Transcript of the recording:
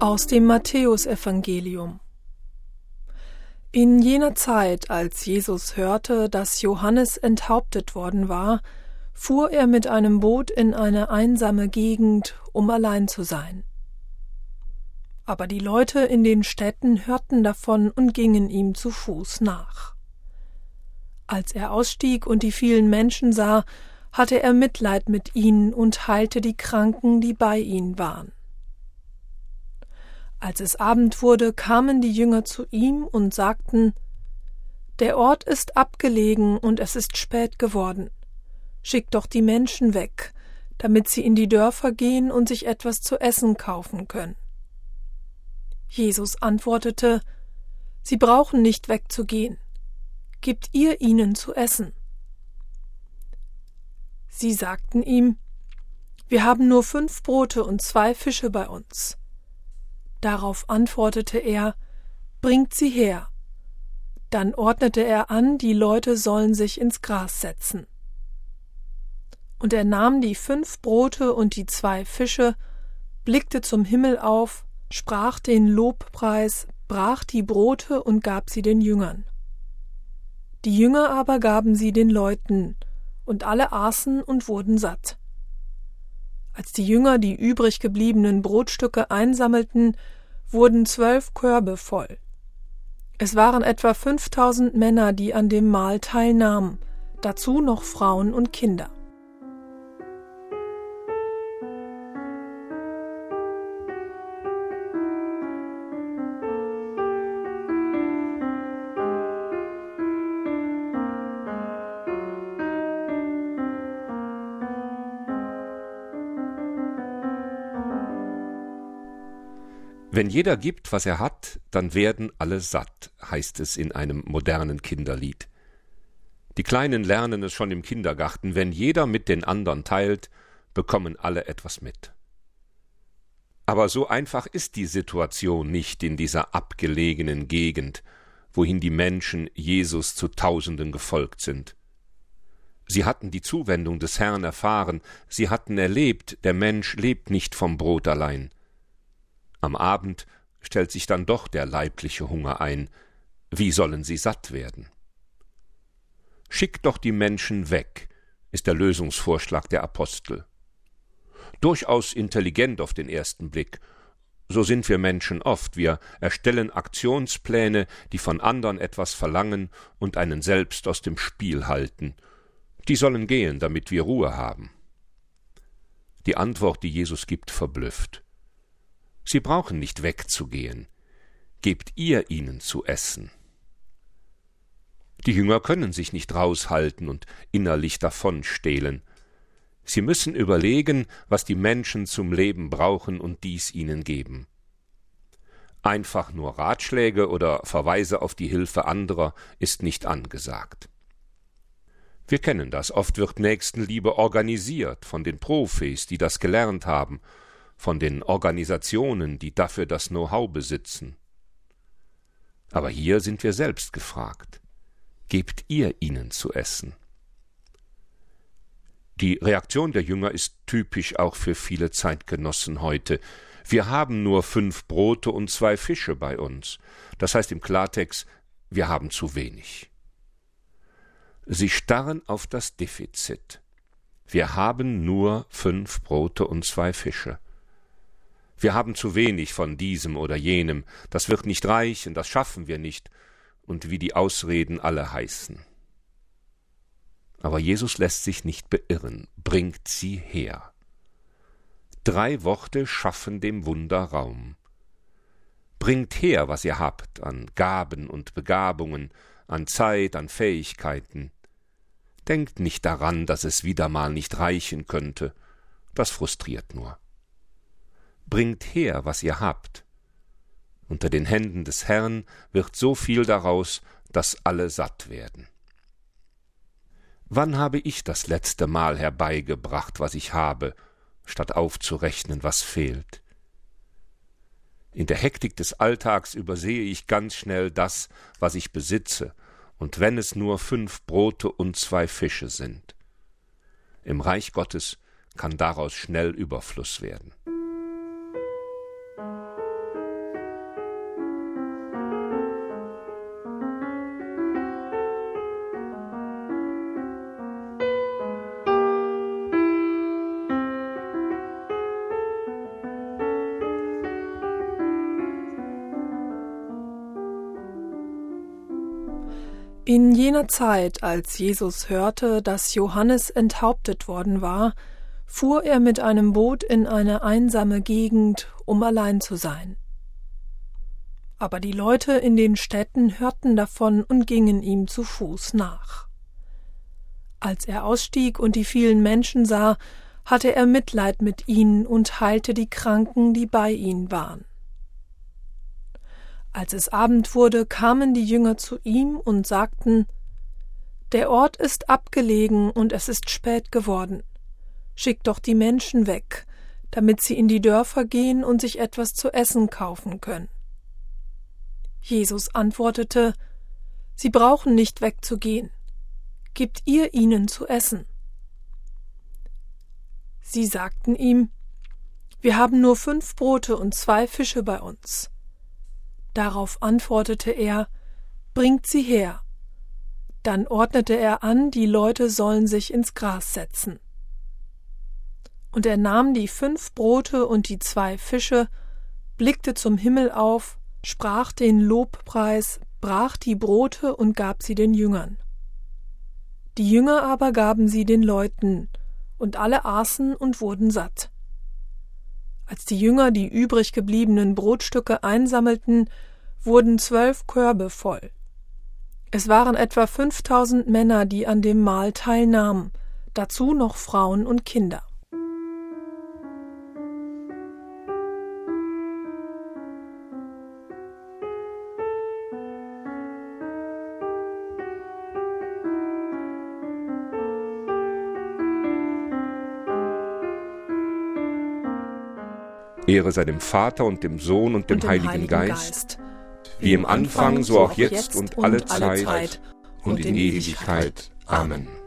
Aus dem Matthäusevangelium. In jener Zeit, als Jesus hörte, dass Johannes enthauptet worden war, fuhr er mit einem Boot in eine einsame Gegend, um allein zu sein. Aber die Leute in den Städten hörten davon und gingen ihm zu Fuß nach. Als er ausstieg und die vielen Menschen sah, hatte er Mitleid mit ihnen und heilte die Kranken, die bei ihnen waren. Als es Abend wurde, kamen die Jünger zu ihm und sagten: Der Ort ist abgelegen und es ist spät geworden. Schick doch die Menschen weg, damit sie in die Dörfer gehen und sich etwas zu essen kaufen können. Jesus antwortete: Sie brauchen nicht wegzugehen. Gebt ihr ihnen zu essen. Sie sagten ihm: Wir haben nur 5 Brote und 2 Fische bei uns. Darauf antwortete er: Bringt sie her. Dann ordnete er an, die Leute sollen sich ins Gras setzen. Und er nahm die 5 Brote und die 2 Fische, blickte zum Himmel auf, sprach den Lobpreis, brach die Brote und gab sie den Jüngern. Die Jünger aber gaben sie den Leuten, und alle aßen und wurden satt. Als die Jünger die übrig gebliebenen Brotstücke einsammelten, wurden 12 Körbe voll. Es waren etwa 5000 Männer, die an dem Mahl teilnahmen, dazu noch Frauen und Kinder. Wenn jeder gibt, was er hat, dann werden alle satt, heißt es in einem modernen Kinderlied. Die Kleinen lernen es schon im Kindergarten: Wenn jeder mit den anderen teilt, bekommen alle etwas mit. Aber so einfach ist die Situation nicht in dieser abgelegenen Gegend, wohin die Menschen Jesus zu Tausenden gefolgt sind. Sie hatten die Zuwendung des Herrn erfahren, sie hatten erlebt, der Mensch lebt nicht vom Brot allein. Am Abend stellt sich dann doch der leibliche Hunger ein. Wie sollen sie satt werden? Schickt doch die Menschen weg, ist der Lösungsvorschlag der Apostel. Durchaus intelligent auf den ersten Blick. So sind wir Menschen oft. Wir erstellen Aktionspläne, die von anderen etwas verlangen und einen selbst aus dem Spiel halten. Die sollen gehen, damit wir Ruhe haben. Die Antwort, die Jesus gibt, verblüfft. Sie brauchen nicht wegzugehen. Gebt ihr ihnen zu essen. Die Jünger können sich nicht raushalten und innerlich davonstehlen. Sie müssen überlegen, was die Menschen zum Leben brauchen und dies ihnen geben. Einfach nur Ratschläge oder Verweise auf die Hilfe anderer ist nicht angesagt. Wir kennen das. Oft wird Nächstenliebe organisiert von den Profis, die das gelernt haben, von den Organisationen, die dafür das Know-how besitzen. Aber hier sind wir selbst gefragt. Gebt ihr ihnen zu essen? Die Reaktion der Jünger ist typisch auch für viele Zeitgenossen heute. Wir haben nur 5 Brote und 2 Fische bei uns. Das heißt im Klartext, wir haben zu wenig. Sie starren auf das Defizit. Wir haben nur 5 Brote und 2 Fische. Wir haben zu wenig von diesem oder jenem, das wird nicht reichen, das schaffen wir nicht, und wie die Ausreden alle heißen. Aber Jesus lässt sich nicht beirren, bringt sie her. 3 Worte schaffen dem Wunder Raum. Bringt her, was ihr habt, an Gaben und Begabungen, an Zeit, an Fähigkeiten. Denkt nicht daran, dass es wieder mal nicht reichen könnte, das frustriert nur. Bringt her, was ihr habt. Unter den Händen des Herrn wird so viel daraus, dass alle satt werden. Wann habe ich das letzte Mal herbeigebracht, was ich habe, statt aufzurechnen, was fehlt? In der Hektik des Alltags übersehe ich ganz schnell das, was ich besitze, und wenn es nur 5 Brote und 2 Fische sind. Im Reich Gottes kann daraus schnell Überfluss werden. In jener Zeit, als Jesus hörte, dass Johannes enthauptet worden war, fuhr er mit einem Boot in eine einsame Gegend, um allein zu sein. Aber die Leute in den Städten hörten davon und gingen ihm zu Fuß nach. Als er ausstieg und die vielen Menschen sah, hatte er Mitleid mit ihnen und heilte die Kranken, die bei ihnen waren. Als es Abend wurde, kamen die Jünger zu ihm und sagten: Der Ort ist abgelegen und es ist spät geworden. Schickt doch die Menschen weg, damit sie in die Dörfer gehen und sich etwas zu essen kaufen können. Jesus antwortete: Sie brauchen nicht wegzugehen. Gebt ihr ihnen zu essen. Sie sagten ihm: Wir haben nur 5 Brote und 2 Fische bei uns. Darauf antwortete er: Bringt sie her. Dann ordnete er an, die Leute sollen sich ins Gras setzen. Und er nahm die 5 Brote und die 2 Fische, blickte zum Himmel auf, sprach den Lobpreis, brach die Brote und gab sie den Jüngern. Die Jünger aber gaben sie den Leuten, und alle aßen und wurden satt. Als die Jünger die übrig gebliebenen Brotstücke einsammelten, wurden 12 Körbe voll. Es waren etwa 5000 Männer, die an dem Mahl teilnahmen, dazu noch Frauen und Kinder. Ehre sei dem Vater und dem Sohn und dem Heiligen Geist, wie im Anfang, so auch jetzt und alle Zeit und in Ewigkeit. Amen.